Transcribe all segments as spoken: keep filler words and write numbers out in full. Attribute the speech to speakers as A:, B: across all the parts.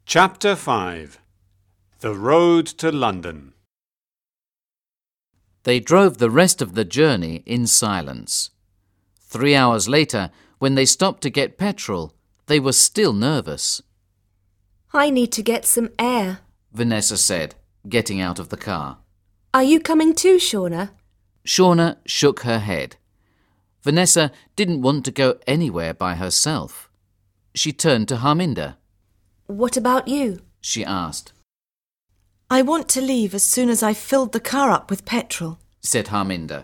A: Chapter five. The Road to London.
B: They drove the rest of the journey in silence. Three hours later, when they stopped to get petrol, they were still nervous.
C: I need to get some air,
B: Vanessa said, getting out of the car.
C: Are you coming too, Shauna?
B: Shauna shook her head. Vanessa didn't want to go anywhere by herself. She turned to Harminder.
C: What about you?
B: She asked.
D: I want to leave as soon as I've filled the car up with petrol,
B: said Harminder.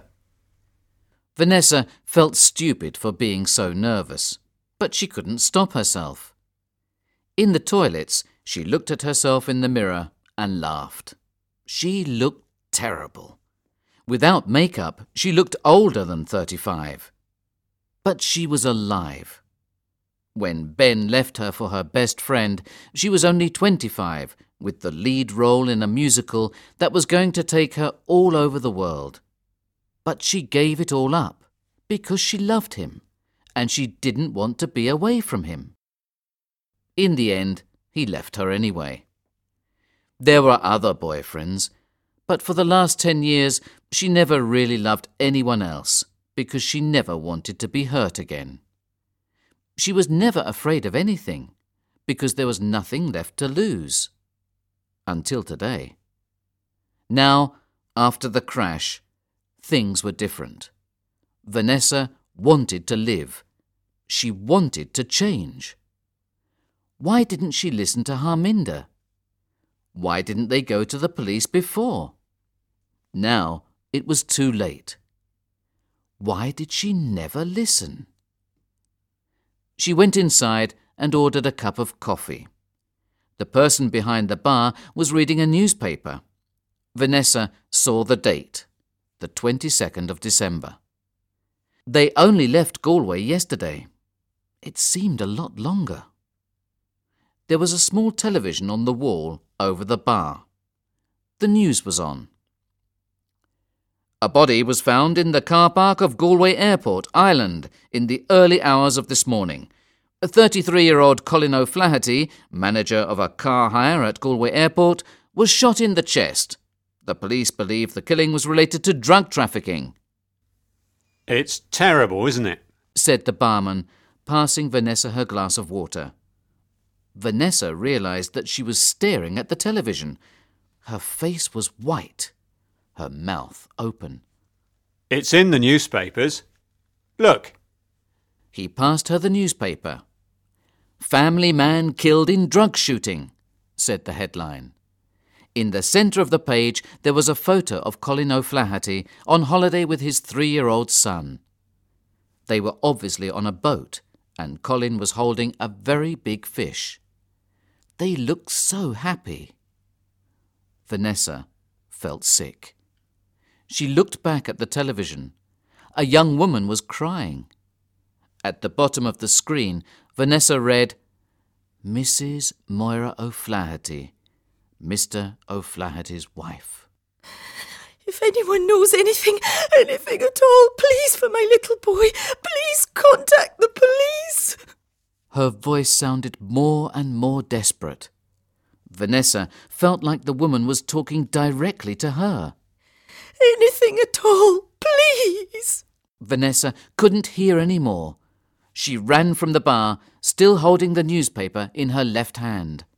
B: Vanessa felt stupid for being so nervous, but she couldn't stop herself. In the toilets, she looked at herself in the mirror and laughed. She looked terrible. Without makeup, she looked older than thirty-five. But she was alive. When Ben left her for her best friend, she was only twenty-five, with the lead role in a musical that was going to take her all over the world. But she gave it all up because she loved him, and she didn't want to be away from him. In the end, he left her anyway. There were other boyfriends, but for the last ten years, she never really loved anyone else because she never wanted to be hurt again. She was never afraid of anything because there was nothing left to lose. Until today. Now, after the crash, things were different. Vanessa wanted to live. She wanted to change. Why didn't she listen to Harminder? Why didn't they go to the police before? Now it was too late. Why did she never listen? She went inside and ordered a cup of coffee. The person behind the bar was reading a newspaper. Vanessa saw the date, the twenty-second of December. They only left Galway yesterday. It seemed a lot longer. There was a small television on the wall over the bar. The news was on. A body was found in the car park of Galway Airport, Ireland, in the early hours of this morning. A thirty-three-year-old Colin O'Flaherty, manager of a car hire at Galway Airport, was shot in the chest. The police believe the killing was related to drug trafficking.
A: It's terrible, isn't it?
B: Said the barman, passing Vanessa her glass of water. Vanessa realised that she was staring at the television. Her face was white, her mouth open.
A: It's in the newspapers. Look.
B: He passed her the newspaper. Family man killed in drug shooting, said the headline. In the centre of the page there was a photo of Colin O'Flaherty on holiday with his three-year-old son. They were obviously on a boat, and Colin was holding a very big fish. They looked so happy. Vanessa felt sick. She looked back at the television. A young woman was crying. At the bottom of the screen, Vanessa read, Missus Moira O'Flaherty, Mister O'Flaherty's wife.
D: If anyone knows anything, anything at all, please, for my little boy, please contact the police.
B: Her voice sounded more and more desperate. Vanessa felt like the woman was talking directly to her.
D: Anything at all, please.
B: Vanessa couldn't hear any more. She ran from the bar, still holding the newspaper in her left hand.